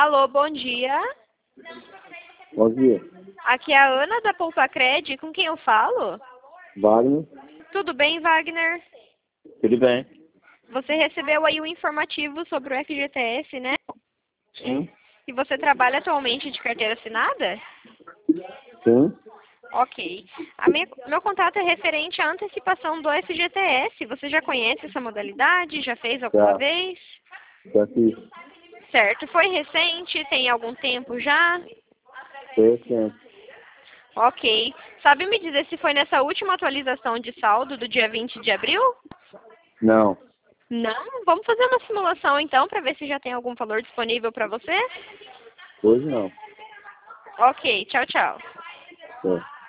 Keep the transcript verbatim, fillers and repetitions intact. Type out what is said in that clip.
Alô, bom dia. Bom dia. Aqui é a Ana da Poupa Cred. Com quem eu falo? Wagner. Tudo bem, Wagner? Tudo bem? Você recebeu aí o informativo sobre o F G T S, né? Sim. E você trabalha atualmente de carteira assinada? Sim. Ok. A minha, meu contato é referente à antecipação do F G T S. Você já conhece essa modalidade? Já fez alguma Já. vez? Já fiz. Certo. Foi recente? Tem algum tempo já? Foi recente. Ok. Sabe me dizer se foi nessa última atualização de saldo do dia vinte de abril? Não. Não? Vamos fazer uma simulação então para ver se já tem algum valor disponível para você? Hoje não. Ok. Tchau, tchau. É.